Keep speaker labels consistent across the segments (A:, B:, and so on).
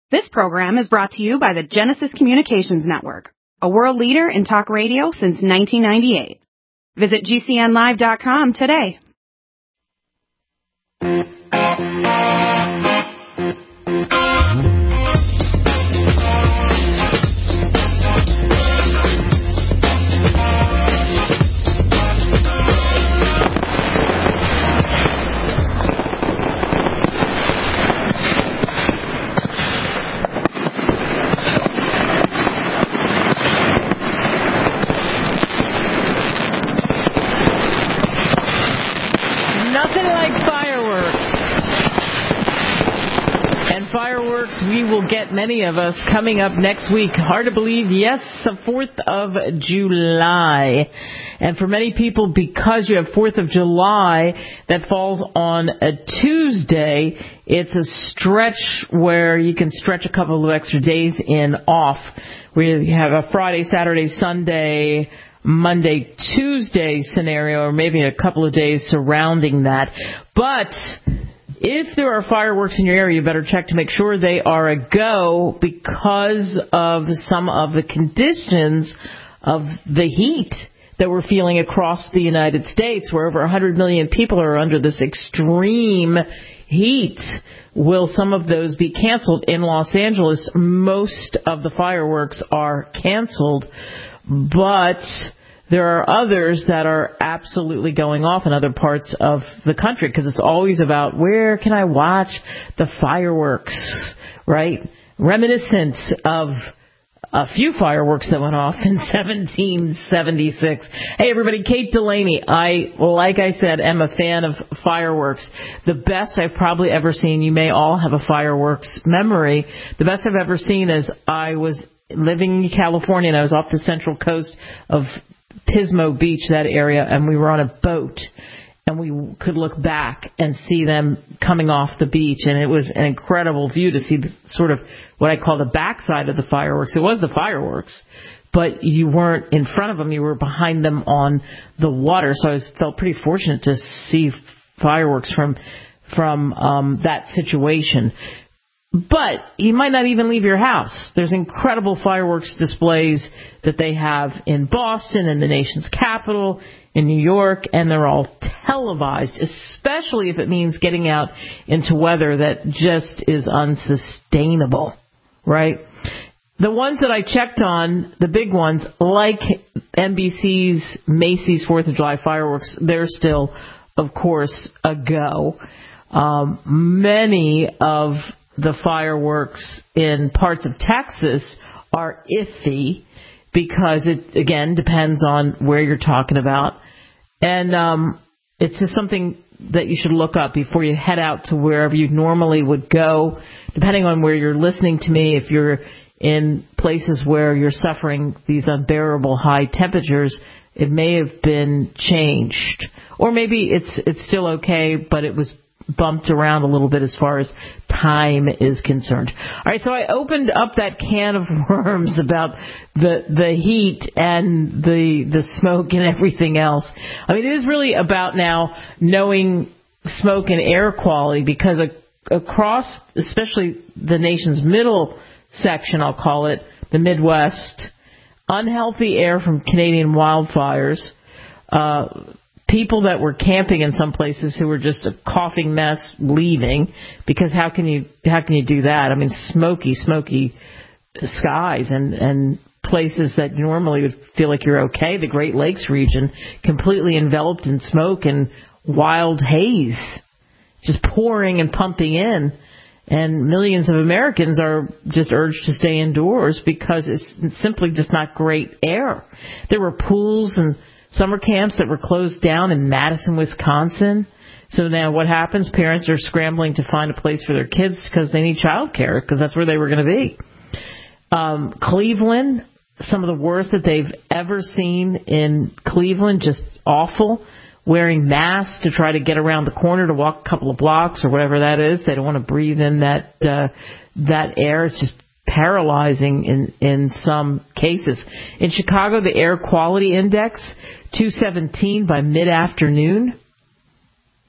A: This program is brought to you by the Genesis Communications Network, a world leader in talk radio since 1998. Visit GCNlive.com today.
B: We will get many of us coming up next week. Hard to believe, yes, the 4th of July. And for many people, because you have 4th of July that falls on a Tuesday, it's a stretch where you can stretch a couple of extra days in off. We have a Friday, Saturday, Sunday, Monday, Tuesday scenario, or maybe a couple of days surrounding that. But if there are fireworks in your area, you better check to make sure they are a go because of some of the conditions of the heat that we're feeling across the United States, where over 100 million people are under this extreme heat. Will some of those be canceled? In Los Angeles, most of the fireworks are canceled, but there are others that are absolutely going off in other parts of the country, because it's always about where can I watch the fireworks, right? Reminiscent of a few fireworks that went off in 1776. Hey, everybody, Kate Delaney. Like I said, am a fan of fireworks. The best I've probably ever seen, you may all have a fireworks memory, the best I've ever seen is I was living in California, and I was off the central coast of Pismo Beach, that area, and we were on a boat, and we could look back and see them coming off the beach, and it was an incredible view to see the, sort of what I call the backside of the fireworks. It was the fireworks, but you weren't in front of them, you were behind them on the water, so I felt pretty fortunate to see fireworks from that situation. But you might not even leave your house. There's incredible fireworks displays that they have in Boston, in the nation's capital, in New York, and they're all televised, especially if it means getting out into weather that just is unsustainable, right? The ones that I checked on, the big ones, like NBC's Macy's 4th of July fireworks, they're still, of course, a go. Many of the fireworks in parts of Texas are iffy because it, again, depends on where you're talking about. And it's just something that you should look up before you head out to wherever you normally would go, depending on where you're listening to me. If you're in places where you're suffering these unbearable high temperatures, it may have been changed. Or maybe it's still okay, but it was bumped around a little bit as far as time is concerned. All right, so I opened up that can of worms about the heat and the smoke and everything else. I mean, it is really about now knowing smoke and air quality, because across, especially the nation's middle section, I'll call it, the Midwest, unhealthy air from Canadian wildfires, people that were camping in some places who were just a coughing mess leaving, because how can you do that? I mean, smoky skies and places that normally would feel like you're okay. The Great Lakes region completely enveloped in smoke and wild haze, just pouring and pumping in. And millions of Americans are just urged to stay indoors because it's simply just not great air. There were pools and summer camps that were closed down in Madison, Wisconsin. So now what happens? Parents are scrambling to find a place for their kids because they need child care, because that's where they were going to be. Cleveland, some of the worst that they've ever seen in Cleveland, just awful. Wearing masks to try to get around the corner to walk a couple of blocks or whatever that is. They don't want to breathe in that air. It's just paralyzing in some cases. In Chicago, the air quality index, 217 by mid-afternoon.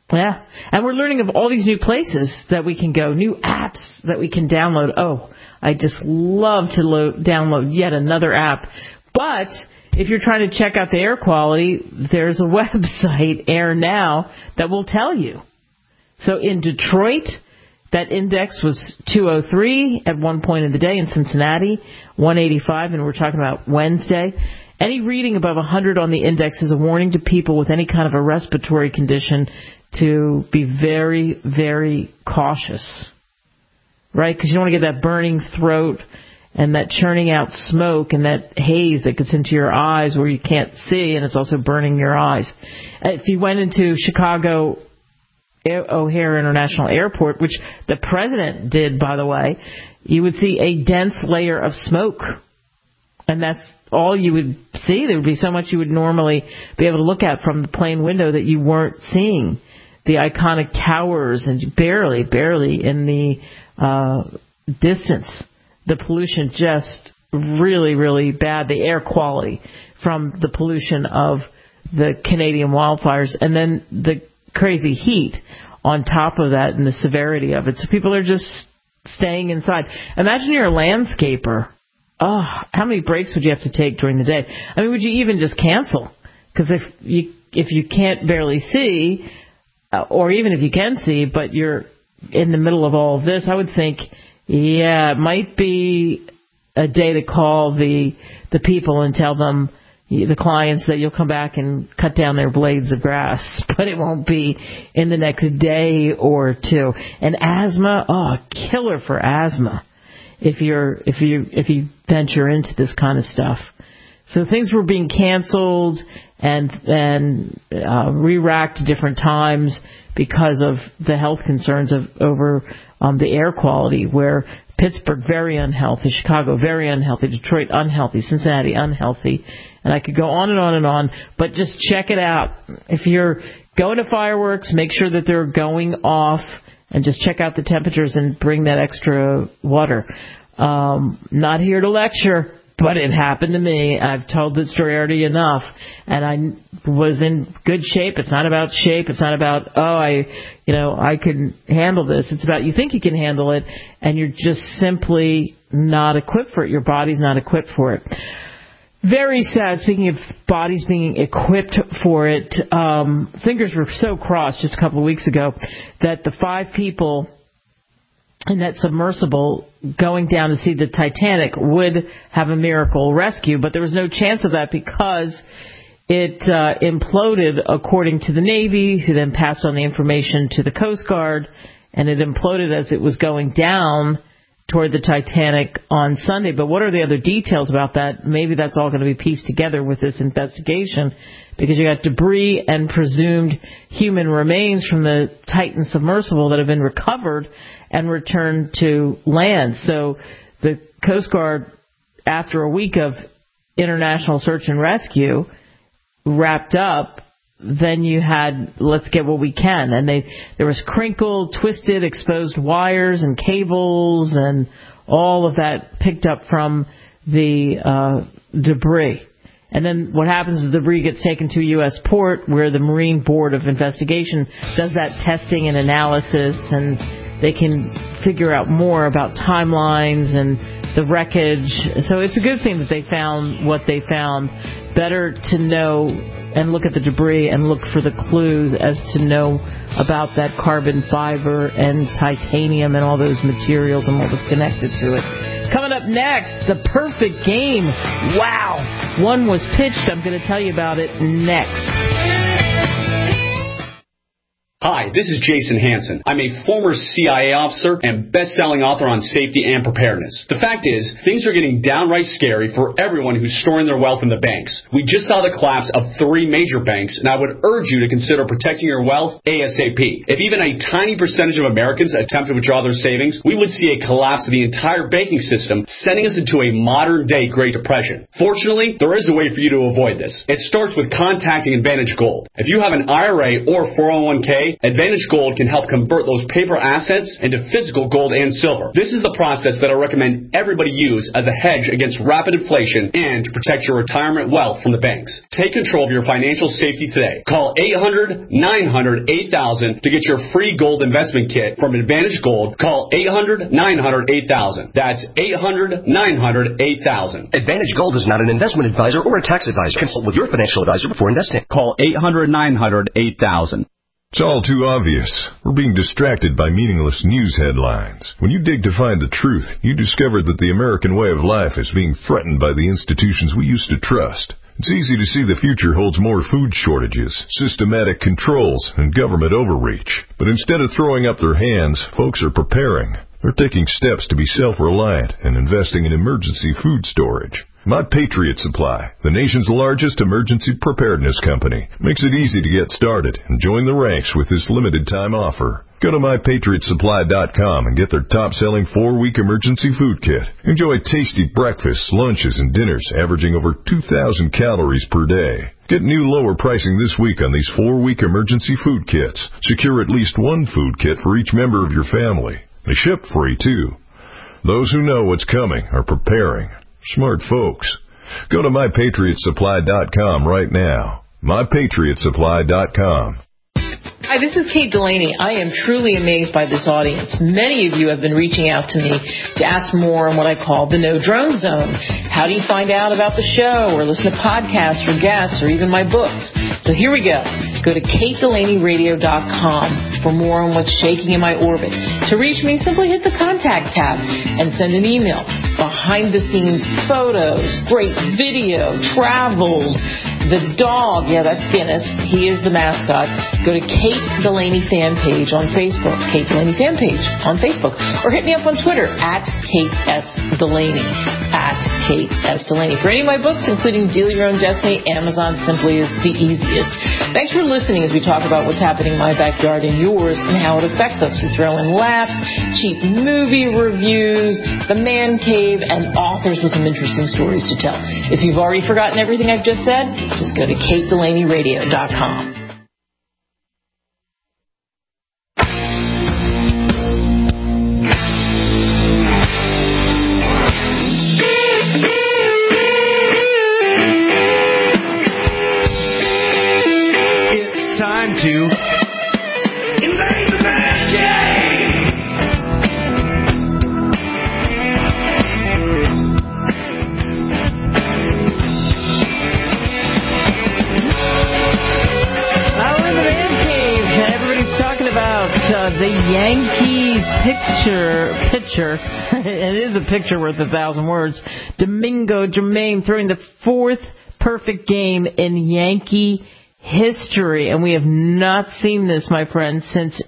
B: Yeah, and we're learning of all these new places that we can go, new apps that we can download. Oh, I just love to download yet another app. But if you're trying to check out the air quality, there's a website, Air Now, that will tell you. So in Detroit, that index was 203 at one point in the day. In Cincinnati, 185, and we're talking about Wednesday. Any reading above 100 on the index is a warning to people with any kind of a respiratory condition to be very, very cautious, right? Because you don't want to get that burning throat and that churning out smoke and that haze that gets into your eyes where you can't see, and it's also burning your eyes. If you went into Chicago O'Hare International Airport, which the president did, by the way, you would see a dense layer of smoke. And that's all you would see. There would be so much you would normally be able to look at from the plane window that you weren't seeing. The iconic towers and barely in the distance. The pollution just really, really bad. The air quality from the pollution of the Canadian wildfires. And then the crazy heat on top of that and the severity of it. So people are just staying inside. Imagine you're a landscaper. Oh, how many breaks would you have to take during the day? I mean, would you even just cancel? Because if you can't barely see, or even if you can see, but you're in the middle of all of this, I would think, yeah, it might be a day to call the people and tell them, the clients, that you'll come back and cut down their blades of grass, but it won't be in the next day or two. And asthma, killer for asthma if you venture into this kind of stuff. So things were being canceled and re-racked different times because of the health concerns over the air quality, where Pittsburgh, very unhealthy, Chicago, very unhealthy, Detroit, unhealthy, Cincinnati, unhealthy. And I could go on and on and on, but just check it out. If you're going to fireworks, make sure that they're going off, and just check out the temperatures and bring that extra water. Not here to lecture, but it happened to me. I've told this story already enough, and I was in good shape. It's not about shape. It's not about, I can handle this. It's about you think you can handle it, and you're just simply not equipped for it. Your body's not equipped for it. Very sad. Speaking of bodies being equipped for it, fingers were so crossed just a couple of weeks ago that the 5 people in that submersible going down to see the Titanic would have a miracle rescue, but there was no chance of that because it imploded, according to the Navy, who then passed on the information to the Coast Guard, and it imploded as it was going down toward the Titanic on Sunday. But what are the other details about that? Maybe that's all going to be pieced together with this investigation, because you got debris and presumed human remains from the Titan submersible that have been recovered and returned to land. So the Coast Guard, after a week of international search and rescue, wrapped up. Then you had, let's get what we can. And there was crinkled, twisted, exposed wires and cables and all of that picked up from the debris. And then what happens is the debris gets taken to a U.S. port where the Marine Board of Investigation does that testing and analysis, and they can figure out more about timelines and the wreckage. So it's a good thing that they found what they found. Better to know and look at the debris and look for the clues as to know about that carbon fiber and titanium and all those materials and what was connected to it. Coming up next, the perfect game. Wow. One was pitched. I'm going to tell you about it next.
C: Hi, this is Jason Hansen. I'm a former CIA officer and best-selling author on safety and preparedness. The fact is, things are getting downright scary for everyone who's storing their wealth in the banks. We just saw the collapse of 3 major banks, and I would urge you to consider protecting your wealth ASAP. If even a tiny percentage of Americans attempt to withdraw their savings, we would see a collapse of the entire banking system, sending us into a modern-day Great Depression. Fortunately, there is a way for you to avoid this. It starts with contacting Advantage Gold. If you have an IRA or 401k, today, Advantage Gold can help convert those paper assets into physical gold and silver. This is the process that I recommend everybody use as a hedge against rapid inflation and to protect your retirement wealth from the banks. Take control of your financial safety today. Call 800-900-8000 to get your free gold investment kit from Advantage Gold. Call 800-900-8000. That's 800-900-8000.
D: Advantage Gold is not an investment advisor or a tax advisor. Consult with your financial advisor before investing.
E: Call 800-900-8000.
F: It's all too obvious. We're being distracted by meaningless news headlines. When you dig to find the truth, you discover that the American way of life is being threatened by the institutions we used to trust. It's easy to see the future holds more food shortages, systematic controls, and government overreach. But instead of throwing up their hands, folks are preparing. They're taking steps to be self-reliant and investing in emergency food storage. My Patriot Supply, the nation's largest emergency preparedness company, makes it easy to get started and join the ranks with this limited-time offer. Go to MyPatriotSupply.com and get their top-selling 4-week emergency food kit. Enjoy tasty breakfasts, lunches, and dinners averaging over 2,000 calories per day. Get new lower pricing this week on these 4-week emergency food kits. Secure at least one food kit for each member of your family. They ship free, too. Those who know what's coming are preparing. Smart folks. Go to MyPatriotSupply.com right now. MyPatriotSupply.com.
B: Hi, this is Kate Delaney. I am truly amazed by this audience. Many of you have been reaching out to me to ask more on what I call the No Drone Zone. How do you find out about the show or listen to podcasts or guests or even my books? So here we go. Go to KateDelaneyRadio.com for more on what's shaking in my orbit. To reach me, simply hit the contact tab and send an email. Behind-the-scenes photos, great video, travels, the dog, yeah, that's Guinness. He is the mascot. Go to Kate Delaney fan page on Facebook. Kate Delaney fan page on Facebook. Or hit me up on Twitter at Kate S. Delaney. At Kate S. Delaney. For any of my books, including Deal Your Own Destiny, Amazon simply is the easiest. Thanks for listening as we talk about what's happening in my backyard and yours and how it affects us. We throw in laughs, cheap movie reviews, the man cave, and authors with some interesting stories to tell. If you've already forgotten everything I've just said, just go to KateDelaneyRadio.com.
E: It's time to invade the man cave!
B: The Yankees pitcher, it is a picture worth 1,000 words, Domingo Germain throwing the 4th perfect game in Yankee history. And we have not seen this, my friends, since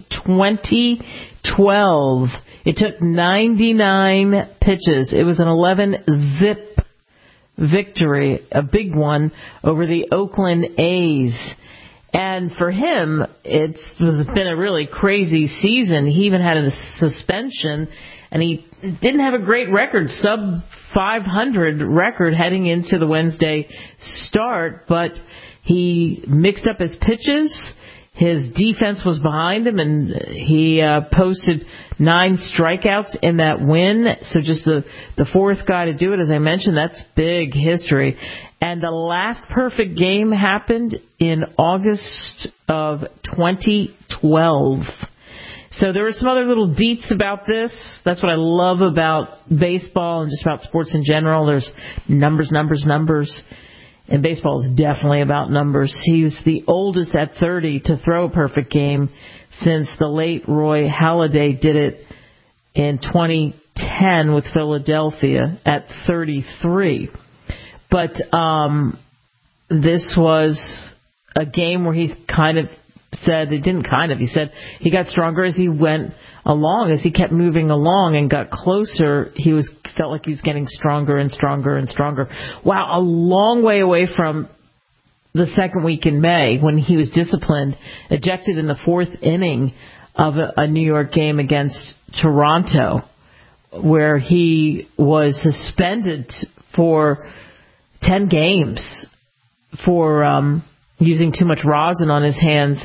B: 2012. It took 99 pitches. It was an 11-zip victory, a big one, over the Oakland A's. And for him, it's been a really crazy season. He even had a suspension, and he didn't have a great record, sub-500 record heading into the Wednesday start, but he mixed up his pitches. His defense was behind him, and he posted 9 strikeouts in that win. So just the 4th guy to do it, as I mentioned, that's big history. And the last perfect game happened in August of 2012. So there were some other little deets about this. That's what I love about baseball and just about sports in general. There's numbers. And baseball is definitely about numbers. He was the oldest at 30 to throw a perfect game since the late Roy Halladay did it in 2010 with Philadelphia at 33. But this was a game where he said he got stronger as he went along, as he kept moving along and got closer. Felt like he was getting stronger and stronger and stronger. Wow, a long way away from the second week in May when he was disciplined, ejected in the 4th inning of a New York game against Toronto, where he was suspended for 10 games for using too much rosin on his hands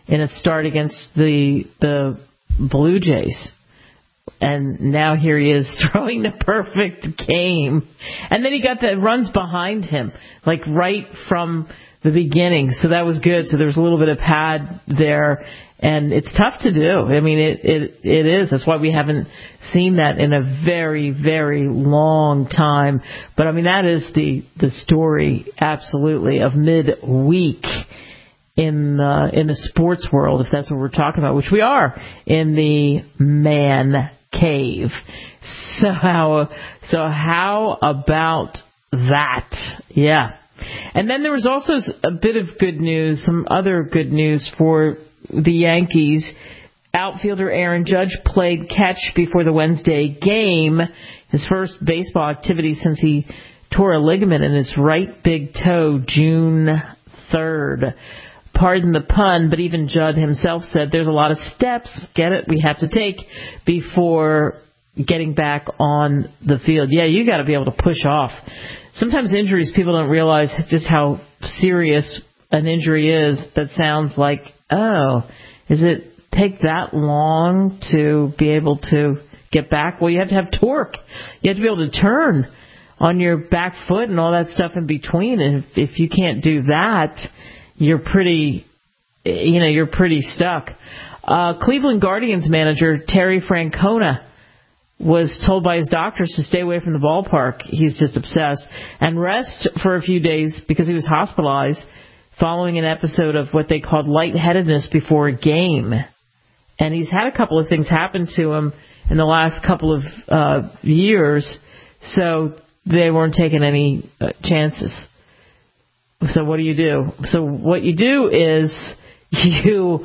B: in a start against the Blue Jays. And now here he is throwing the perfect game. And then he got the runs behind him, like right from the beginning. So that was good. So there was a little bit of pad there. And it's tough to do. I mean, it is. That's why we haven't seen that in a very, very long time. But, I mean, that is the story, absolutely, of midweek in the sports world, if that's what we're talking about, which we are, in the man cave. So how about that? Yeah. And then there was also a bit of good news, some other good news for the Yankees. Outfielder Aaron Judge played catch before the Wednesday game, his first baseball activity since he tore a ligament in his right big toe June 3rd. Pardon the pun, but even Judd himself said there's a lot of steps, get it, we have to take before getting back on the field. Yeah, you got to be able to push off. Sometimes injuries, people don't realize just how serious an injury is. That sounds like, oh, is it take that long to be able to get back? Well, you have to have torque. You have to be able to turn on your back foot and all that stuff in between. And if you can't do that, you're pretty stuck. Cleveland Guardians manager Terry Francona was told by his doctors to stay away from the ballpark. He's just obsessed. And rest for a few days because he was hospitalized following an episode of what they called lightheadedness before a game. And he's had a couple of things happen to him in the last couple of years, so they weren't taking any chances. So what do you do? So what you do is you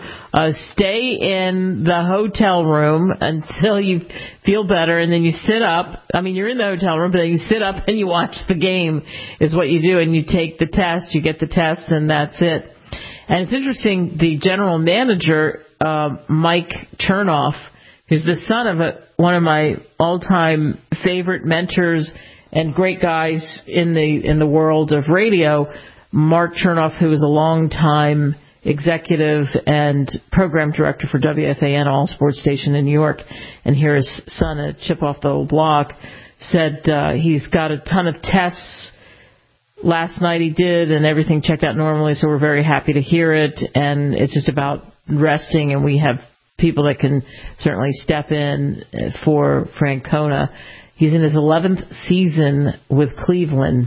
B: stay in the hotel room until you feel better, and then you sit up. I mean, you're in the hotel room, but then you sit up and you watch the game is what you do, and you take the test. You get the test, and that's it. And it's interesting, the general manager, Mike Chernoff, who's the son of one of my all-time favorite mentors and great guys in the world of radio, Mark Chernoff, who is a long-time executive and program director for WFAN, All Sports Station in New York, and here his son, a chip off the old block, said he's got a ton of tests. Last night he did, and everything checked out normally, so we're very happy to hear it, and it's just about resting, and we have people that can certainly step in for Francona. He's in his 11th season with Cleveland.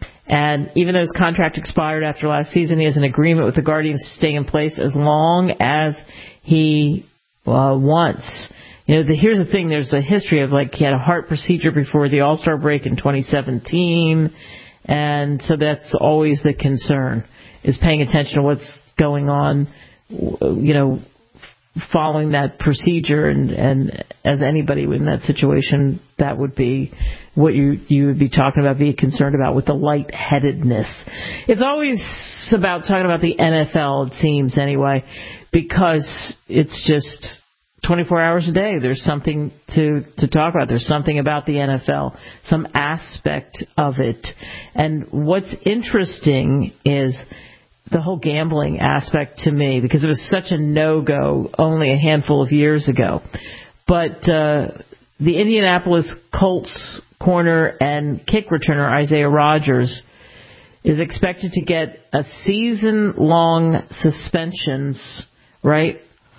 B: And even though his contract expired after last season, he has an agreement with the Guardians to stay in place as long as he wants. You know, here's the thing. There's a history of, like, he had a heart procedure before the All-Star break in 2017. And so that's always the concern, is paying attention to what's going on, you know, following that procedure. And as anybody in that situation, that would be what you would be talking about, be concerned about with the lightheadedness. It's always about talking about the NFL, it seems, anyway, because it's just 24 hours a day. There's something to talk about. There's something about the NFL, some aspect of it. And what's interesting is the whole gambling aspect to me, because it was such a no-go only a handful of years ago. But the Indianapolis Colts corner and kick returner Isaiah Rodgers is expected to get a season-long suspensions, right,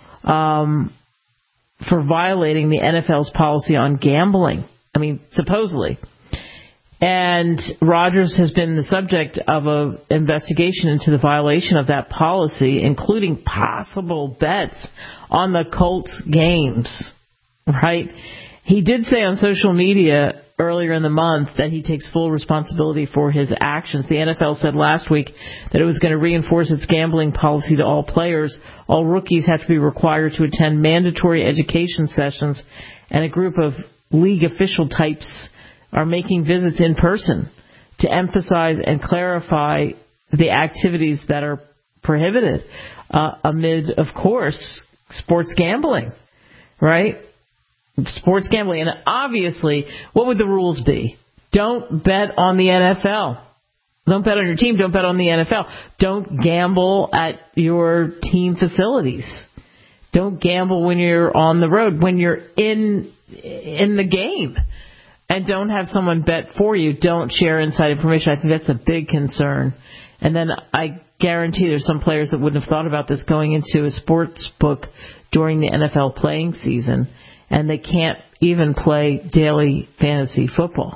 B: for violating the NFL's policy on gambling. I mean, supposedly. And Rodgers has been the subject of an investigation into the violation of that policy, including possible bets on the Colts games, right? He did say on social media earlier in the month that he takes full responsibility for his actions. The NFL said last week that it was going to reinforce its gambling policy to all players. All rookies have to be required to attend mandatory education sessions, and a group of league official types are making visits in person to emphasize and clarify the activities that are prohibited amid, of course, sports gambling, right? Sports gambling. And obviously, what would the rules be? Don't bet on the NFL. Don't bet on your team. Don't bet on the NFL. Don't gamble at your team facilities. Don't gamble when you're on the road, when you're in the game. And don't have someone bet for you. Don't share inside information. I think that's a big concern. And then I guarantee there's some players that wouldn't have thought about this going into a sports book during the NFL playing season, and they can't even play daily fantasy football.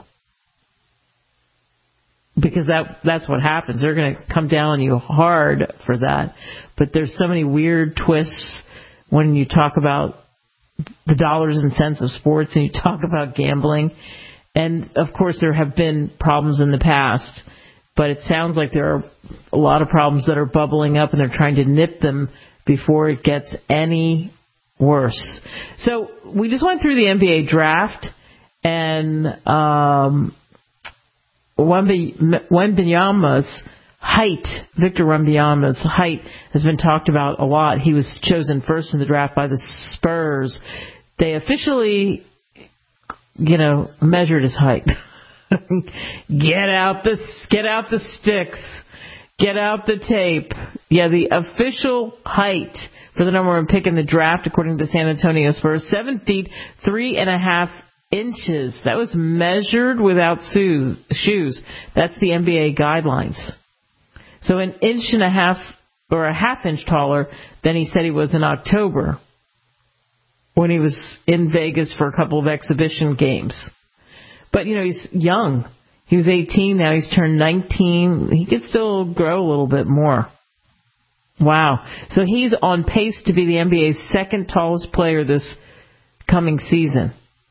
B: Because that's what happens. They're going to come down on you hard for that. But there's so many weird twists when you talk about the dollars and cents of sports and you talk about gambling. And, of course, there have been problems in the past. But it sounds like there are a lot of problems that are bubbling up, and they're trying to nip them before it gets any worse. So we just went through the NBA draft, and Wembanyama's height, Victor Wembanyama's height, has been talked about a lot. He was chosen first in the draft by the Spurs. They officially, measured his height. Get out the sticks. Get out the tape. Yeah, the official height for the number one pick in the draft, according to the San Antonio Spurs, 7 feet 3.5 inches. That was measured without shoes. That's the NBA guidelines. So an inch and a half or a half inch taller than he said he was in October when he was in Vegas for a couple of exhibition games. But, he's young. He was 18, now he's turned 19. He could still grow a little bit more. Wow. So he's on pace to be the NBA's second tallest player this coming season.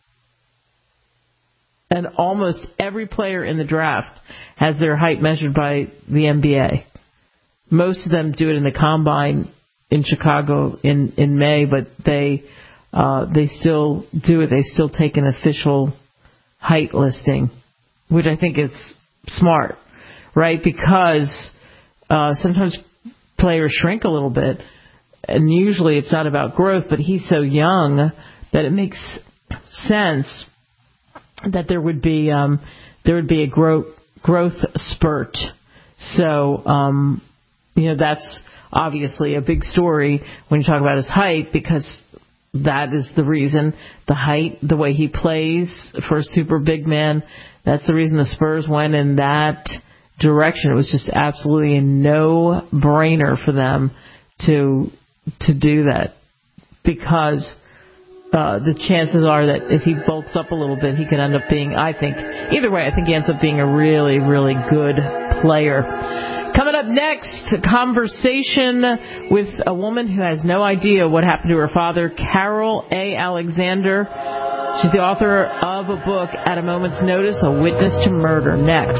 B: And almost every player in the draft has their height measured by the NBA. Most of them do it in the Combine in Chicago in May, but they still do it. They still take an official height listing, which I think is smart, right? Because sometimes players shrink a little bit, and usually it's not about growth, but he's so young that it makes sense that there would be a growth spurt. So that's obviously a big story when you talk about his height, because that is the reason. The height, the way he plays for a super big man, that's the reason the Spurs went in that direction. It was just absolutely a no-brainer for them to do that, because the chances are that if he bulks up a little bit, he could end up being, either way, I think he ends up being a really, really good player. Coming up next, a conversation with a woman who has no idea what happened to her father, Carol A. Alexander. She's the author of a book, At a Moment's Notice, A Witness to Murder. Next.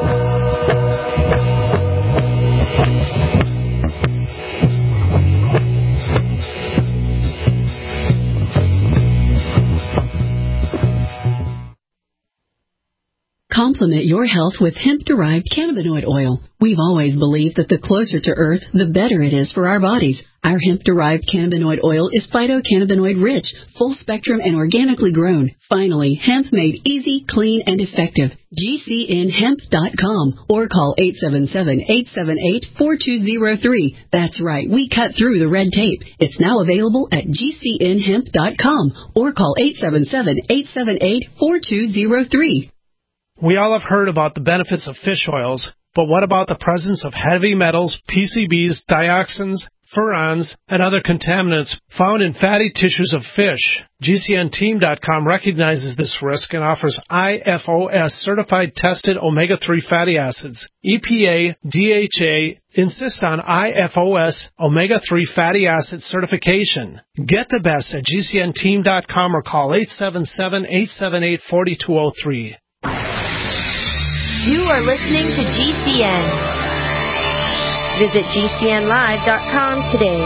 G: Complement your health with hemp-derived cannabinoid oil. We've always believed that the closer to Earth, the better it is for our bodies. Our hemp-derived cannabinoid oil is phytocannabinoid-rich, full-spectrum, and organically grown. Finally, hemp made easy, clean, and effective. GCNhemp.com or call 877-878-4203. That's right, we cut through the red tape. It's now available at GCNhemp.com or call 877-878-4203.
H: We all have heard about the benefits of fish oils, but what about the presence of heavy metals, PCBs, dioxins, furans, and other contaminants found in fatty tissues of fish? GCNteam.com recognizes this risk and offers IFOS certified tested omega-3 fatty acids. EPA, DHA insist on IFOS omega-3 fatty acid certification. Get the best at GCNteam.com or call 877-878-4203.
I: You are listening to GCN. Visit GCNlive.com today.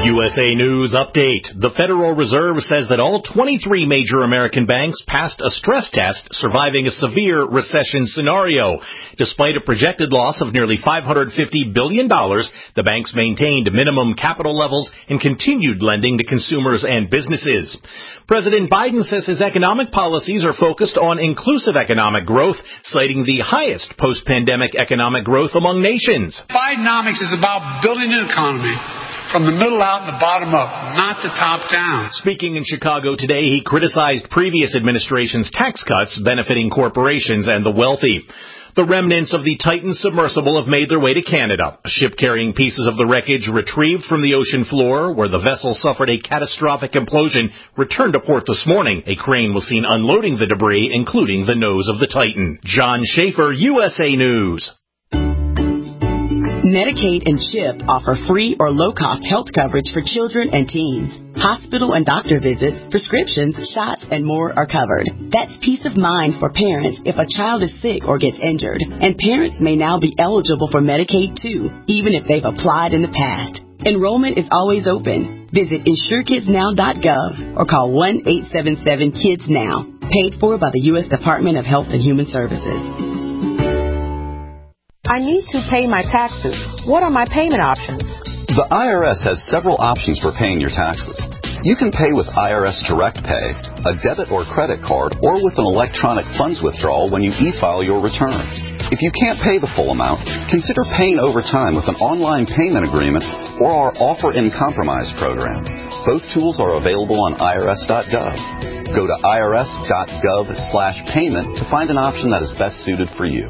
J: USA News Update. The Federal Reserve says that all 23 major American banks passed a stress test surviving a severe recession scenario. Despite a projected loss of nearly $550 billion, the banks maintained minimum capital levels and continued lending to consumers and businesses. President Biden says his economic policies are focused on inclusive economic growth, citing the highest post-pandemic economic growth among nations.
K: Bidenomics is about building an economy from the middle out and the bottom up, not the top down.
J: Speaking in Chicago today, he criticized previous administration's tax cuts benefiting corporations and the wealthy. The remnants of the Titan submersible have made their way to Canada. A ship carrying pieces of the wreckage retrieved from the ocean floor, where the vessel suffered a catastrophic implosion, returned to port this morning. A crane was seen unloading the debris, including the nose of the Titan. John Schaefer, USA News.
L: Medicaid and CHIP offer free or low-cost health coverage for children and teens. Hospital and doctor visits, prescriptions, shots, and more are covered. That's peace of mind for parents if a child is sick or gets injured. And parents may now be eligible for Medicaid, too, even if they've applied in the past. Enrollment is always open. Visit InsureKidsNow.gov or call 1-877-KIDS-NOW. Paid for by the U.S. Department of Health and Human Services.
M: I need to pay my taxes. What are my payment options?
N: The IRS has several options for paying your taxes. You can pay with IRS Direct Pay, a debit or credit card, or with an electronic funds withdrawal when you e-file your return. If you can't pay the full amount, consider paying over time with an online payment agreement or our Offer in Compromise program. Both tools are available on irs.gov. Go to irs.gov/payment to find an option that is best suited for you.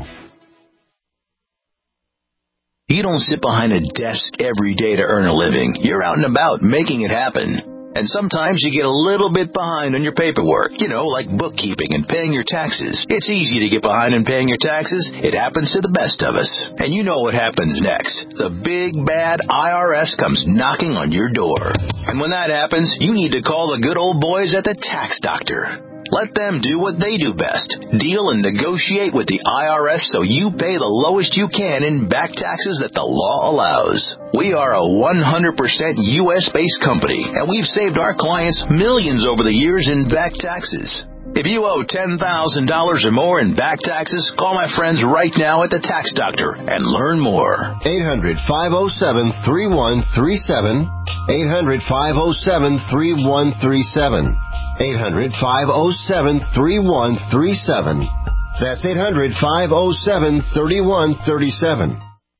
O: You don't sit behind a desk every day to earn a living. You're out and about making it happen. And sometimes you get a little bit behind on your paperwork, like bookkeeping and paying your taxes. It's easy to get behind in paying your taxes. It happens to the best of us. And you know what happens next. The big, bad IRS comes knocking on your door. And when that happens, you need to call the good old boys at the Tax Doctor. Let them do what they do best. Deal and negotiate with the IRS so you pay the lowest you can in back taxes that the law allows. We are a 100% U.S.-based company, and we've saved our clients millions over the years in back taxes. If you owe $10,000 or more in back taxes, call my friends right now at the Tax Doctor and learn more.
P: 800-507-3137. 800-507-3137. 800-507-3137. That's 800-507-3137.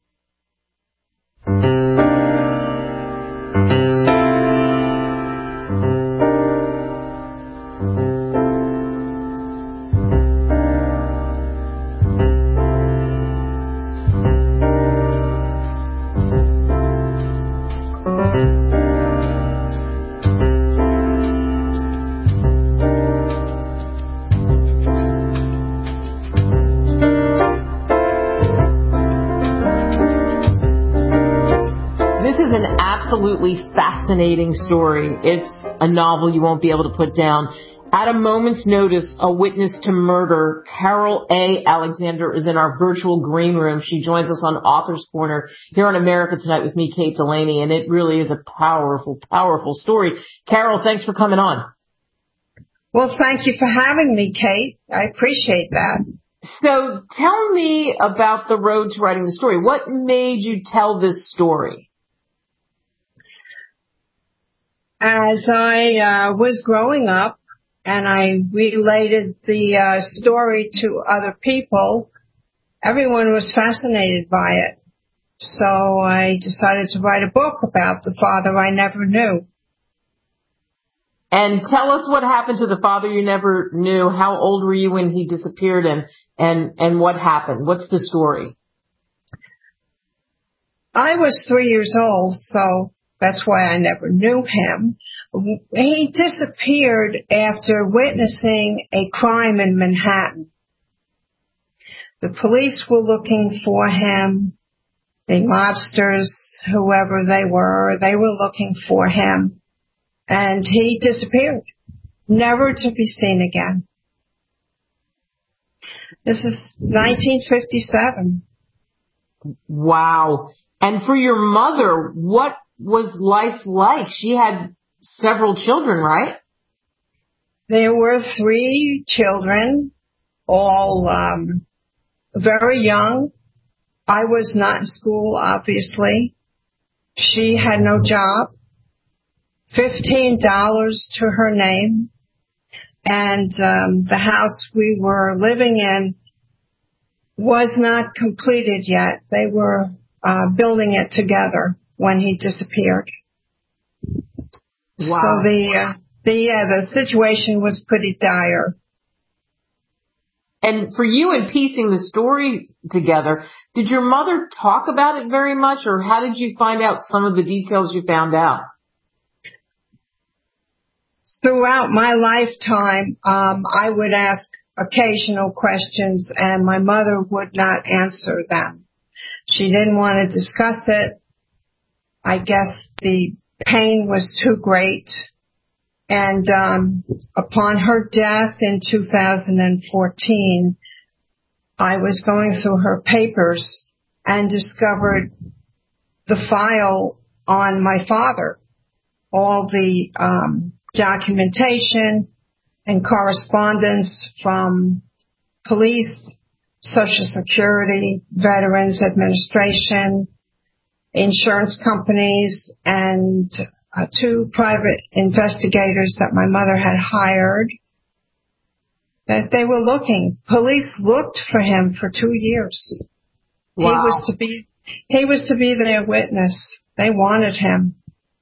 B: Fascinating story. It's a novel you won't be able to put down. At a moment's notice, a witness to murder, Carol A. Alexander, is in our virtual green room. She joins us on Author's Corner here on America Tonight with me, Kate Delaney, and it really is a powerful, powerful story. Carol, thanks for coming on.
Q: Well, thank you for having me, Kate. I appreciate that.
B: So tell me about the road to writing the story. What made you tell this story?
Q: As I was growing up and I related the story to other people, everyone was fascinated by it. So I decided to write a book about the father I never knew.
B: And tell us what happened to the father you never knew. How old were you when he disappeared, and what happened? What's the story?
Q: I was 3 years old, so that's why I never knew him. He disappeared after witnessing a crime in Manhattan. The police were looking for him. The mobsters, whoever they were looking for him. And he disappeared, never to be seen again. This is 1957.
B: Wow. And for your mother, what was life like? She had several children, right?
Q: There were 3 children, all very young. I was not in school, obviously. She had no job. $15 to her name. And the house we were living in was not completed yet. They were building it together when he disappeared.
B: Wow.
Q: So the situation was pretty dire.
B: And for you in piecing the story together, did your mother talk about it very much, or how did you find out some of the details you found out?
Q: Throughout my lifetime, I would ask occasional questions, and my mother would not answer them. She didn't want to discuss it. I guess the pain was too great. And upon her death in 2014, I was going through her papers and discovered the file on my father, all the documentation and correspondence from police, Social Security, Veterans Administration, insurance companies, and 2 private investigators that my mother had hired, that they were looking. Police looked for him for 2 years.
B: Wow.
Q: He was to be their witness. They wanted him.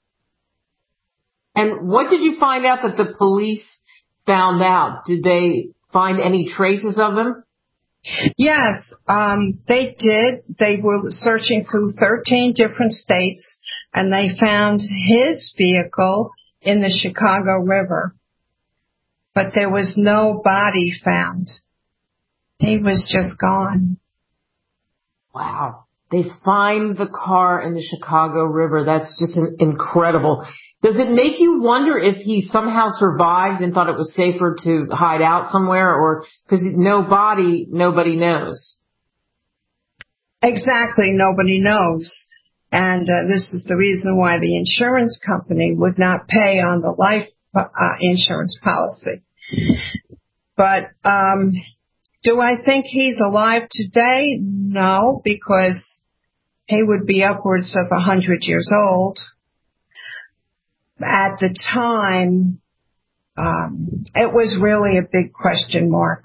B: And what did you find out that the police found out? Did they find any traces of him?
Q: Yes, they did. They were searching through 13 different states, and they found his vehicle in the Chicago River. But there was no body found. He was just gone.
B: Wow. They find the car in the Chicago River. That's just incredible. Does it make you wonder if he somehow survived and thought it was safer to hide out somewhere, or because no body, nobody knows?
Q: Exactly, nobody knows. And this is the reason why the insurance company would not pay on the life insurance policy. But do I think he's alive today? No, because he would be upwards of 100 years old. At the time, it was really a big question mark.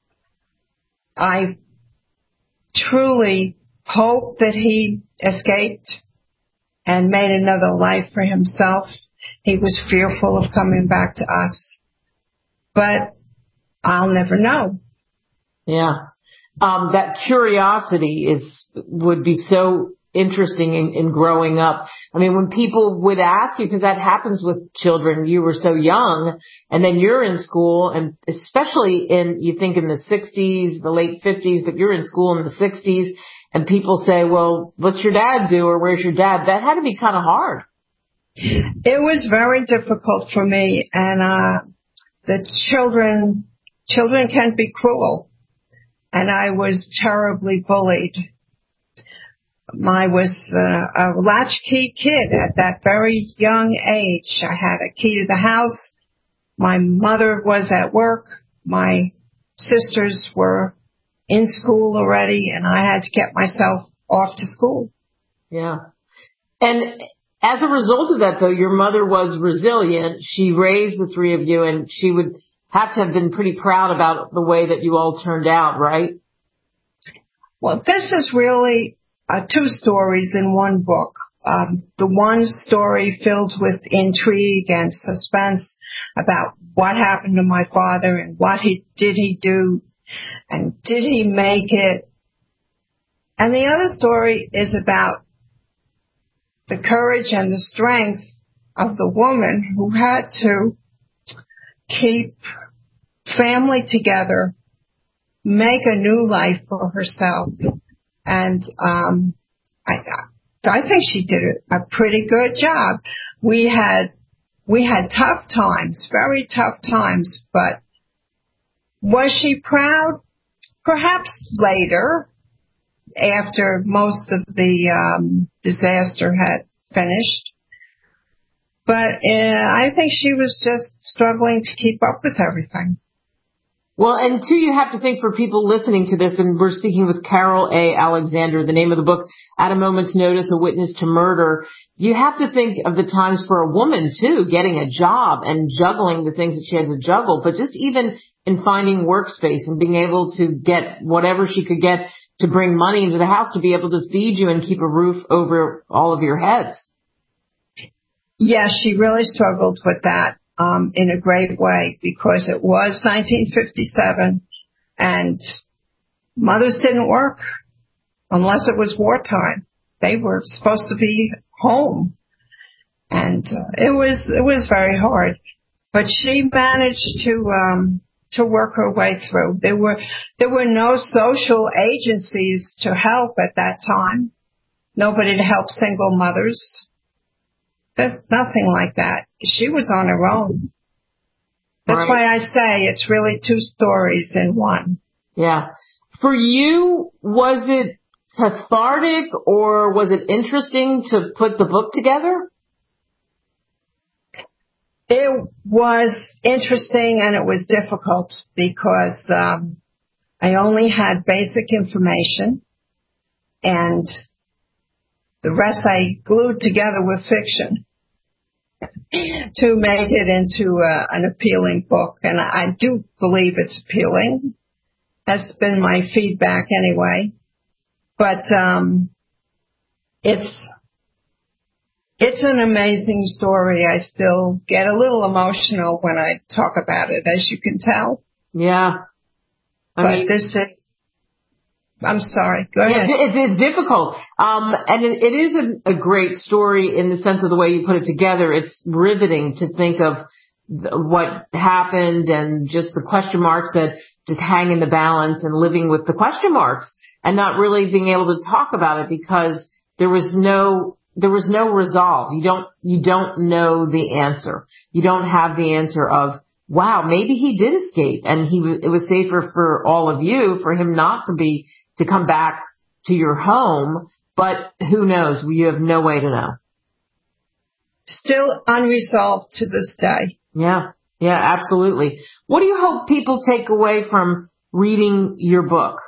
Q: I truly hope that he escaped and made another life for himself. He was fearful of coming back to us, but I'll never know.
B: Yeah. That curiosity would be so interesting in growing up. I mean, when people would ask you, because that happens with children, you were so young, and then you're in school, and especially you think in the 60s, the late 50s, but you're in school in the 60s, and people say, well, what's your dad do, or where's your dad? That had to be kind of hard.
Q: It was very difficult for me, and the children can be cruel, and I was terribly bullied. I was a latchkey kid at that very young age. I had a key to the house. My mother was at work. My sisters were in school already, and I had to get myself off to school.
B: Yeah. And as a result of that, though, your mother was resilient. She raised the 3 of you, and she would have to have been pretty proud about the way that you all turned out, right?
Q: Well, this is really 2 stories in one book. The one story filled with intrigue and suspense about what happened to my father and what did he do and did he make it. And the other story is about the courage and the strength of the woman who had to keep family together, make a new life for herself. And I think she did a pretty good job. We had tough times, very tough times, but was she proud? Perhaps later, after most of the disaster had finished. But I think she was just struggling to keep up with everything.
B: Well, and too, you have to think for people listening to this, and we're speaking with Carol A. Alexander, the name of the book, At a Moment's Notice, A Witness to Murder. You have to think of the times for a woman, too, getting a job and juggling the things that she had to juggle, but just even in finding workspace and being able to get whatever she could get to bring money into the house to be able to feed you and keep a roof over all of your heads.
Q: Yeah, she really struggled with that in a great way because it was 1957 and mothers didn't work unless it was wartime. They were supposed to be home, and it was very hard. But she managed to work her way through. There were no social agencies to help at that time. Nobody to help single mothers. There's nothing like that. She was on her own. That's why I say it's really two stories in one.
B: Yeah. For you, was it cathartic or was it interesting to put the book together?
Q: It was interesting and it was difficult because I only had basic information and the rest I glued together with fiction to make it into an appealing book. And I do believe it's appealing. That's been my feedback anyway. But it's an amazing story. I still get a little emotional when I talk about it, as you can tell.
B: Yeah.
Q: I'm sorry. Go ahead.
B: It's difficult. And it is a great story in the sense of the way you put it together. It's riveting to think of what happened and just the question marks that just hang in the balance and living with the question marks and not really being able to talk about it because there was no resolve. You don't know the answer. You don't have the answer of, wow, maybe he did escape and it was safer for all of you for him not to come back to your home, but who knows? We have no way to know.
Q: Still unresolved to this day.
B: Yeah, absolutely. What do you hope people take away from reading your book?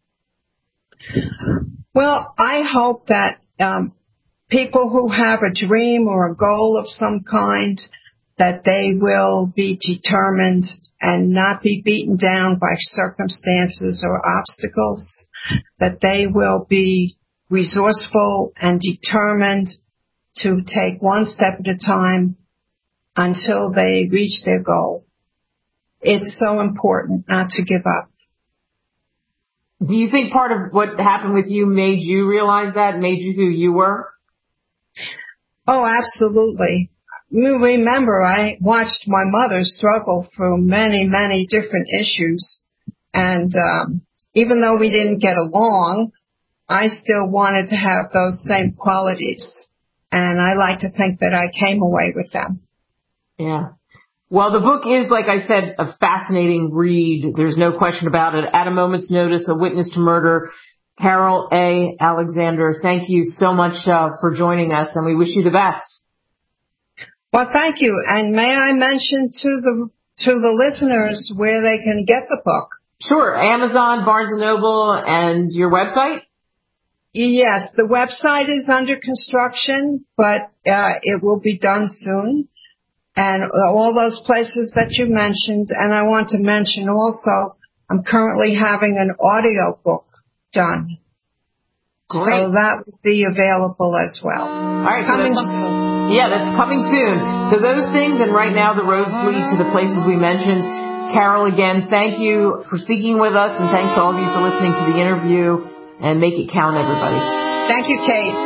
Q: Well, I hope that people who have a dream or a goal of some kind, that they will be determined and not be beaten down by circumstances or obstacles, that they will be resourceful and determined to take one step at a time until they reach their goal. It's so important not to give up.
B: Do you think part of what happened with you made you realize that, made you who you were?
Q: Oh, absolutely. You remember, I watched my mother struggle through many, many different issues. And even though we didn't get along, I still wanted to have those same qualities. And I like to think that I came away with them.
B: Yeah. Well, the book is, like I said, a fascinating read. There's no question about it. At a Moment's Notice, A Witness to Murder. Carol A. Alexander, thank you so much for joining us, and we wish you the best.
Q: Well, thank you. And may I mention to the listeners where they can get the book?
B: Sure. Amazon, Barnes & Noble, and your website?
Q: Yes, the website is under construction, but it will be done soon. And all those places that you mentioned. And I want to mention also, I'm currently having an audio book done.
B: Great.
Q: So that will be available as well.
B: All right.
Q: Coming soon.
B: Yeah, that's coming soon. So those things, and right now the roads lead to the places we mentioned. Carol, again, thank you for speaking with us, and thanks to all of you for listening to the interview. And make it count, everybody.
Q: Thank you, Kate.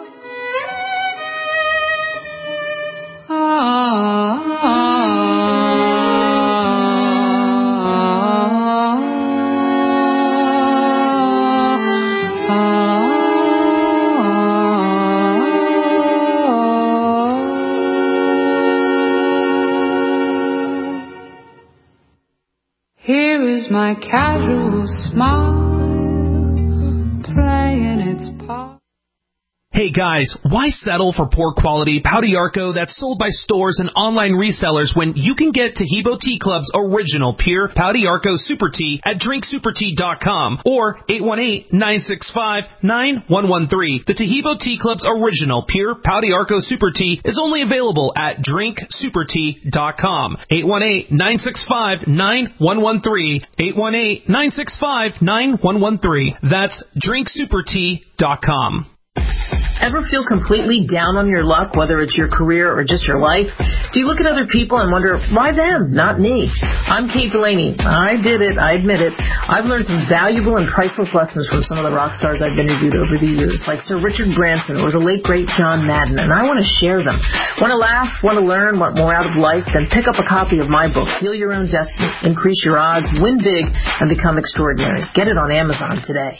R: Here is my casual smile playing its part.
S: Hey guys, why settle for poor quality Pau d'Arco that's sold by stores and online resellers when you can get Taheebo Tea Club's original pure Pau d'Arco Super Tea at drinksupertea.com or 818-965-9113. The Taheebo Tea Club's original pure Pau d'Arco Super Tea is only available at drinksupertea.com. 818-965-9113. 818-965-9113. That's drinksupertea.com.
B: Ever feel completely down on your luck, whether it's your career or just your life? Do you look at other people and wonder, why them, not me? I'm Kate Delaney. I did it. I admit it. I've learned some valuable and priceless lessons from some of the rock stars I've interviewed over the years, like Sir Richard Branson or the late, great John Madden, and I want to share them. Want to laugh, want to learn, want more out of life? Then pick up a copy of my book, Heal Your Own Destiny, Increase Your Odds, Win Big, and Become Extraordinary. Get it on Amazon today.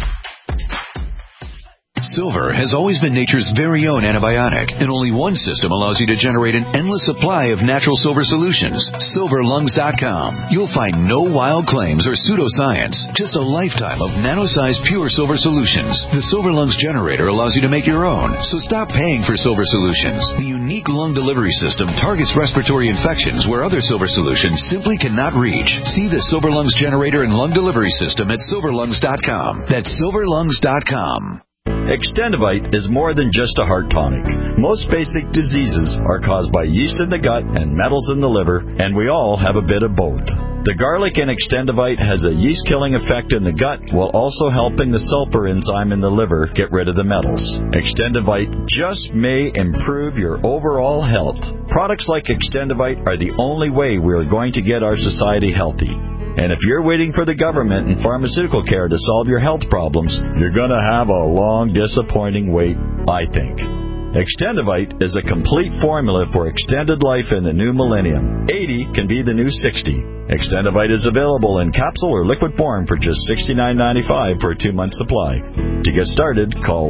T: Silver has always been nature's very own antibiotic, and only one system allows you to generate an endless supply of natural silver solutions. SilverLungs.com. You'll find no wild claims or pseudoscience, just a lifetime of nano-sized pure silver solutions. The Silver Lungs generator allows you to make your own, so stop paying for silver solutions. The unique lung delivery system targets respiratory infections where other silver solutions simply cannot reach. See the Silver Lungs generator and lung delivery system at SilverLungs.com. That's SilverLungs.com.
U: Extendivite is more than just a heart tonic. Most basic diseases are caused by yeast in the gut and metals in the liver, and we all have a bit of both. The garlic in Extendivite has a yeast-killing effect in the gut while also helping the sulfur enzyme in the liver get rid of the metals. Extendivite just may improve your overall health. Products like Extendivite are the only way we are going to get our society healthy. And if you're waiting for the government and pharmaceutical care to solve your health problems, you're going to have a long, disappointing wait, I think. Extendivite is a complete formula for extended life in the new millennium. 80 can be the new 60. Extendivite is available in capsule or liquid form for just $69.95 for a 2-month supply. To get started, call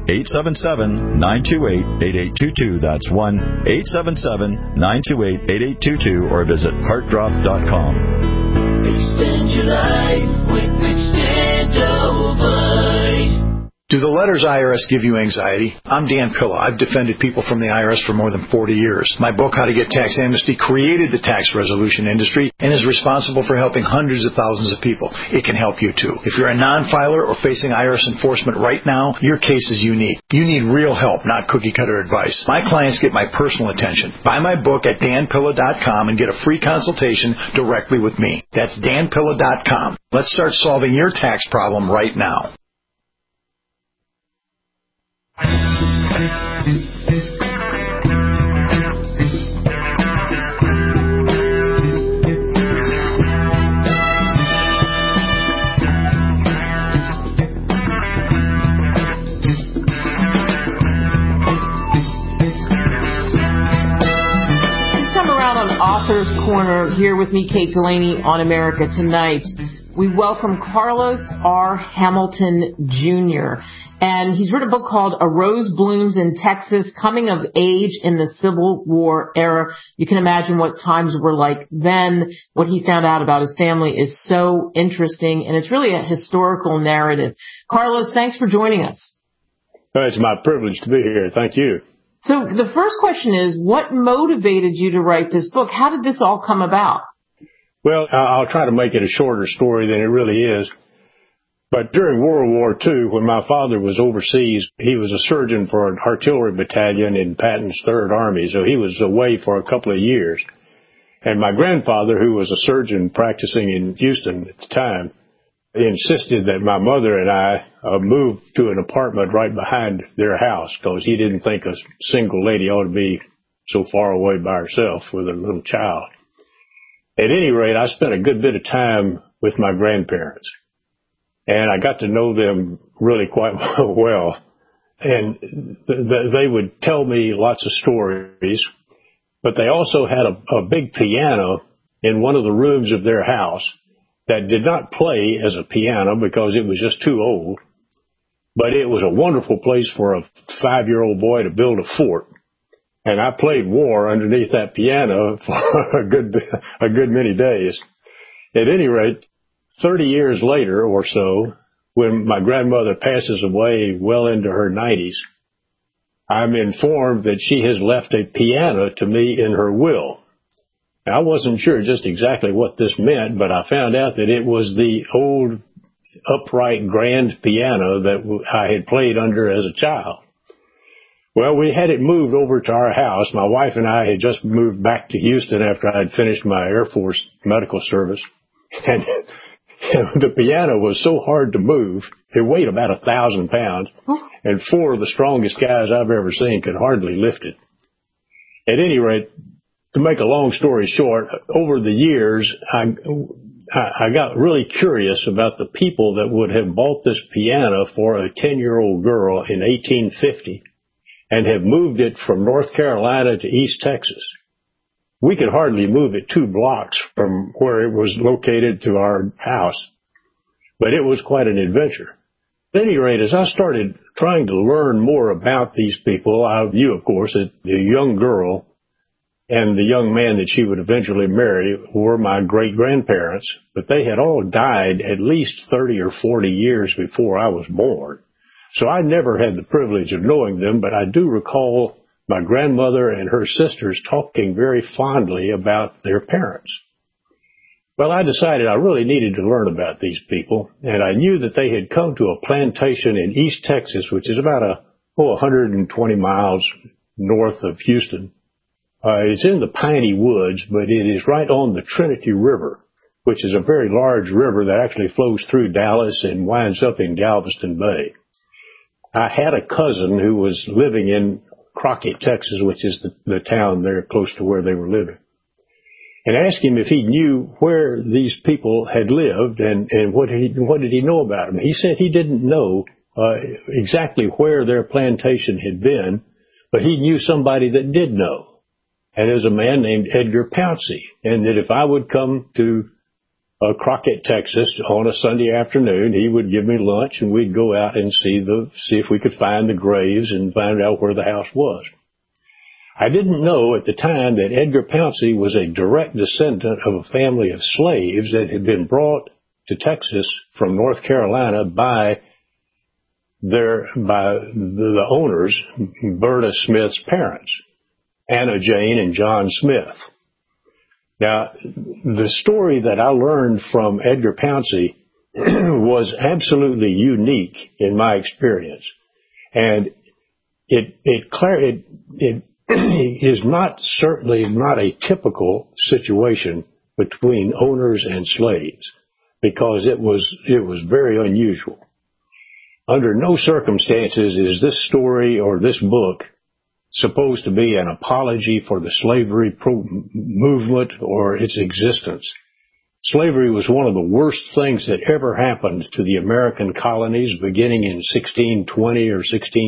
U: 1-877-928-8822. That's 1-877-928-8822 or visit heartdrop.com.
V: Extend your life with Extendivite.
W: Do the letters IRS give you anxiety? I'm Dan Pilla. I've defended people from the IRS for more than 40 years. My book, How to Get Tax Amnesty, created the tax resolution industry and is responsible for helping hundreds of thousands of people. It can help you, too. If you're a non-filer or facing IRS enforcement right now, your case is unique. You need real help, not cookie-cutter advice. My clients get my personal attention. Buy my book at danpilla.com and get a free consultation directly with me. That's danpilla.com. Let's start solving your tax problem right now.
B: Author's Corner here with me, Kate Delaney, on America Tonight. We welcome Carlos R. Hamilton Jr., and he's written a book called A Rose Blooms in Texas, Coming of Age in the Civil War Era. You can imagine what times were like then. What he found out about his family is so interesting, and it's really a historical narrative. Carlos, thanks for joining us.
X: It's my privilege to be here. Thank you.
B: So the first question is, what motivated you to write this book? How did this all come about?
X: Well, I'll try to make it a shorter story than it really is. But during World War II, when my father was overseas, he was a surgeon for an artillery battalion in Patton's Third Army, so he was away for a couple of years. And my grandfather, who was a surgeon practicing in Houston at the time, insisted that my mother and I move to an apartment right behind their house because he didn't think a single lady ought to be so far away by herself with a little child. At any rate, I spent a good bit of time with my grandparents, and I got to know them really quite well. And they would tell me lots of stories, but they also had a big piano in one of the rooms of their house that did not play as a piano because it was just too old, but it was a wonderful place for a 5-year-old boy to build a fort. And I played war underneath that piano for a good many days. At any rate, 30 years later or so, when my grandmother passes away well into her 90s, I'm informed that she has left a piano to me in her will. Now, I wasn't sure just exactly what this meant, but I found out that it was the old upright grand piano that I had played under as a child. Well, we had it moved over to our house. My wife and I had just moved back to Houston after I had finished my Air Force medical service. And the piano was so hard to move. It weighed about 1,000 pounds, and 4 of the strongest guys I've ever seen could hardly lift it. At any rate, to make a long story short, over the years, I got really curious about the people that would have bought this piano for a 10-year-old girl in 1850 and have moved it from North Carolina to East Texas. We could hardly move it 2 blocks from where it was located to our house, but it was quite an adventure. At any rate, as I started trying to learn more about these people, I knew, of course, that the young girl and the young man that she would eventually marry were my great-grandparents, but they had all died at least 30 or 40 years before I was born. So I never had the privilege of knowing them, but I do recall my grandmother and her sisters talking very fondly about their parents. Well, I decided I really needed to learn about these people, and I knew that they had come to a plantation in East Texas, which is about 120 miles north of Houston. It's in the piney woods, but it is right on the Trinity River, which is a very large river that actually flows through Dallas and winds up in Galveston Bay. I had a cousin who was living in Crockett, Texas, which is the town there close to where they were living, and asked him if he knew where these people had lived and what did he know about them. He said he didn't know exactly where their plantation had been, but he knew somebody that did know. And there's a man named Edgar Pouncey, and that if I would come to Crockett, Texas on a Sunday afternoon, he would give me lunch and we'd go out and see if we could find the graves and find out where the house was. I didn't know at the time that Edgar Pouncey was a direct descendant of a family of slaves that had been brought to Texas from North Carolina by the owners, Berta Smith's parents, Anna Jane and John Smith. Now, the story that I learned from Edgar Pouncey was absolutely unique in my experience, and it is certainly not a typical situation between owners and slaves, because it was very unusual. Under no circumstances is this story or this book supposed to be an apology for the slavery movement or its existence. Slavery was one of the worst things that ever happened to the American colonies beginning in 1620 or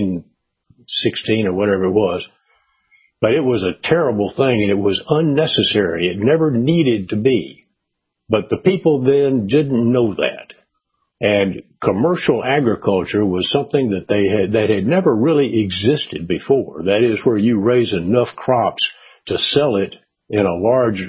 X: 1616 or whatever it was. But it was a terrible thing, and it was unnecessary. It never needed to be. But the people then didn't know that. And commercial agriculture was something that had never really existed before. That is, where you raise enough crops to sell it in a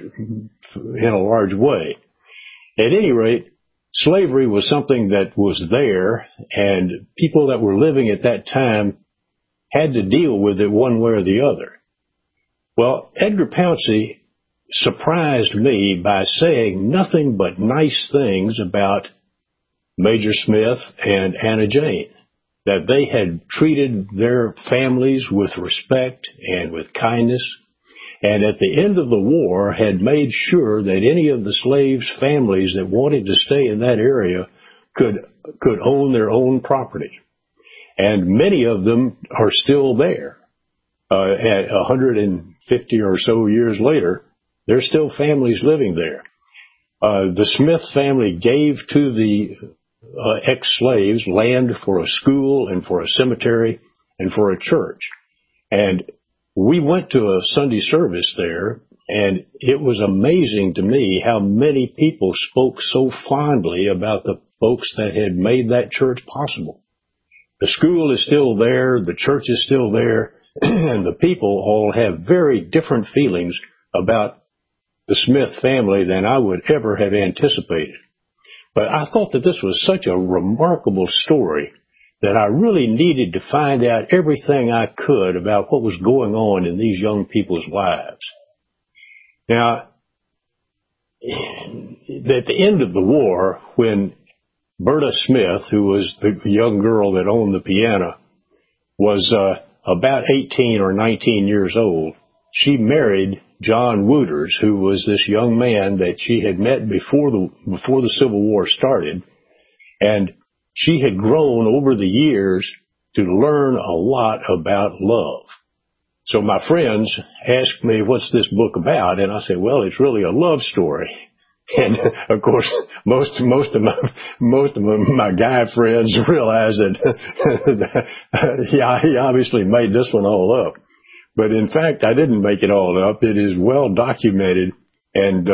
X: large way. At any rate, slavery was something that was there, and people that were living at that time had to deal with it one way or the other. Well, Edgar Pouncey surprised me by saying nothing but nice things about Major Smith and Anna Jane, that they had treated their families with respect and with kindness, and at the end of the war had made sure that any of the slaves' families that wanted to stay in that area could own their own property. And many of them are still there. At 150 or so years later, there's still families living there. The Smith family gave to the ex-slaves land for a school and for a cemetery and for a church. And we went to a Sunday service there, and it was amazing to me how many people spoke so fondly about the folks that had made that church possible. The school is still there, the church is still there, and the people all have very different feelings about the Smith family than I would ever have anticipated. But I thought that this was such a remarkable story that I really needed to find out everything I could about what was going on in these young people's lives. Now, at the end of the war, when Berta Smith, who was the young girl that owned the piano, was about 18 or 19 years old, she married John Wooters, who was this young man that she had met before the Civil War started, and she had grown over the years to learn a lot about love. So my friends asked me, what's this book about? And I said, well, it's really a love story. And of course, most of my guy friends realized that he obviously made this one all up. But in fact, I didn't make it all up. It is well documented, and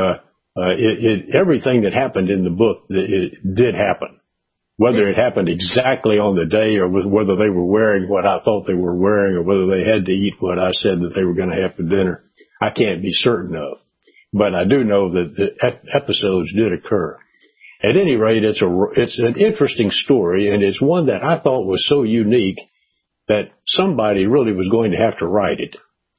X: everything that happened in the book, it did happen. Whether it happened exactly on the day, or whether they were wearing what I thought they were wearing, or whether they had to eat what I said that they were going to have for dinner, I can't be certain of. But I do know that the episodes did occur. At any rate, it's an interesting story, and it's one that I thought was so unique that somebody really was going to have to write it.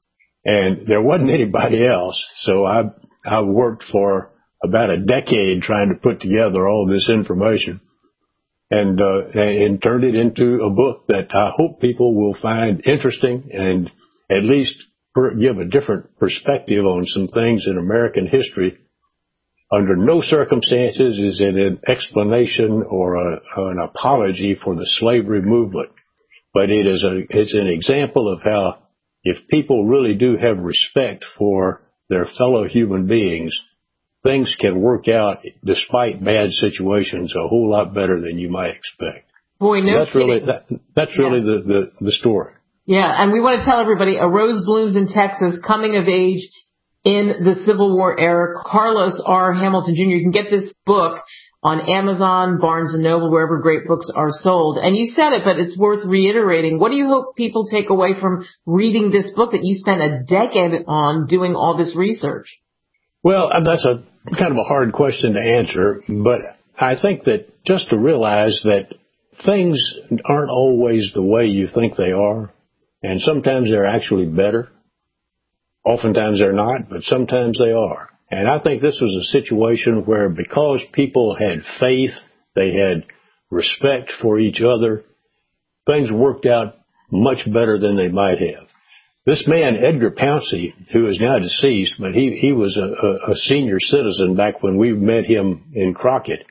X: And there wasn't anybody else, so I worked for about a decade trying to put together all this information, and turned it into a book that I hope people will find interesting and at least give a different perspective on some things in American history. Under no circumstances is it an explanation or an apology for the slavery movement, but it's an example of how, if people really do have respect for their fellow human beings, things can work out despite bad situations a whole lot better than you might expect.
B: Boy, no
X: that's kidding. That's really the story.
B: Yeah, and we want to tell everybody, A Rose Blooms in Texas, coming of age in the Civil War era. Carlos R. Hamilton Jr. You can get this book on Amazon, Barnes & Noble, wherever great books are sold. And you said it, but it's worth reiterating. What do you hope people take away from reading this book that you spent a decade on doing all this research?
X: Well, that's a kind of a hard question to answer, but I think that just to realize that things aren't always the way you think they are, and sometimes they're actually better. Oftentimes they're not, but sometimes they are. And I think this was a situation where, because people had faith, they had respect for each other, things worked out much better than they might have. This man, Edgar Pouncey, who is now deceased, but he was a senior citizen back when we met him in Crockett.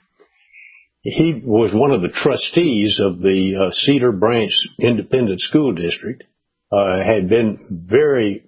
X: He was one of the trustees of the Cedar Branch Independent School District, had been very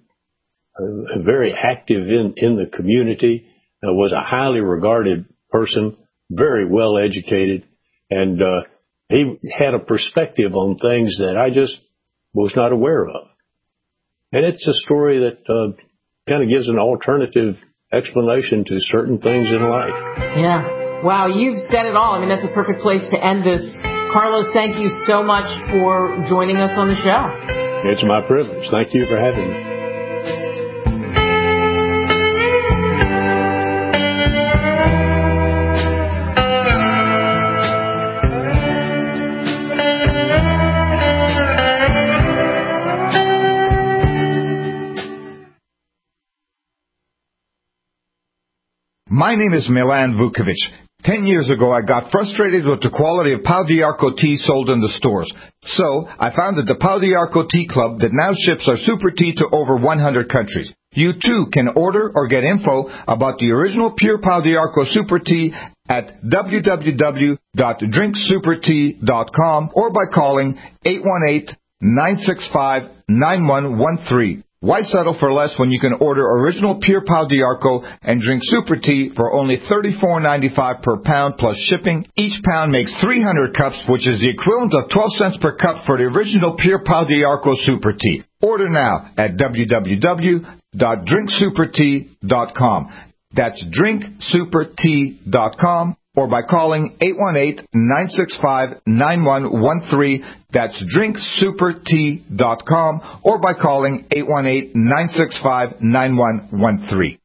X: active in the community, was a highly regarded person, very well educated, and he had a perspective on things that I just was not aware of. And it's a story that kind of gives an alternative explanation to certain things in life.
B: Yeah. Wow, you've said it all. I mean, that's a perfect place to end this. Carlos, thank you so much for joining us on the show.
X: It's my privilege. Thank you for having me.
A: My name is Milan Vukovic. 10 years ago, I got frustrated with the quality of Pau d'Arco tea sold in the stores. So, I founded the Pau d'Arco Tea Club that now ships our super tea to over 100 countries. You too can order or get info about the original pure Pau d'Arco super tea at www.drinksupertea.com or by calling 818-965-9113. Why settle for less when you can order original pure Pau d'Arco and drink super tea for only $34.95 per pound plus shipping? Each pound makes 300 cups, which is the equivalent of 12 cents per cup for the original pure Pau d'Arco super tea. Order now at www.drinksupertea.com. That's drinksupertea.com. Or by calling 818-965-9113. That's drinksupertea.com. Or by calling 818-965-9113.